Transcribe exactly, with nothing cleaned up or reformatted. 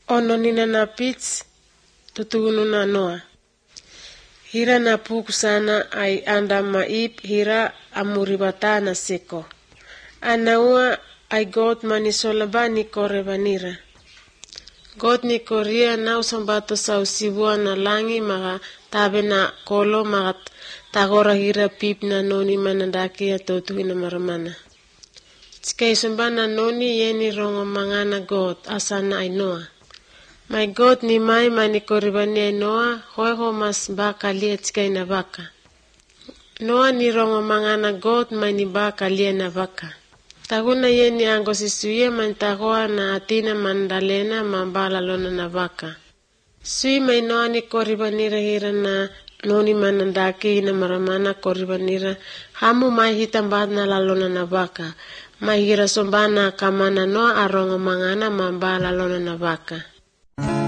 Ono nina na pits tutugunu na Noa. Hira na puku sana ay anda maip hira amuribata na seko. Anaua ay God manisolaba ni korebanira. God ni korea na usambato sa usibua na langi maka tabe na kolo maka tagora hira pip na noni manandaki ya totu ina maramana. Tsika isamba na noni yeni rongo mangana God asana ay Noa. My God ni mai mani koribani ay Noa hoho mas baka liya tsika ina baka. Noa ni rongo mangana God mani baka liya na baka. Taguna yeni ango sisuye man tagoa na atina mandalena mambala lona na baka. Sui may Noa ni koribanira hira na noni manandaki ina maramana koribanira hamu mai hitambad na lalona na baka. Mai hira sombana kamana Noa arongo mangana mambala lona na baka.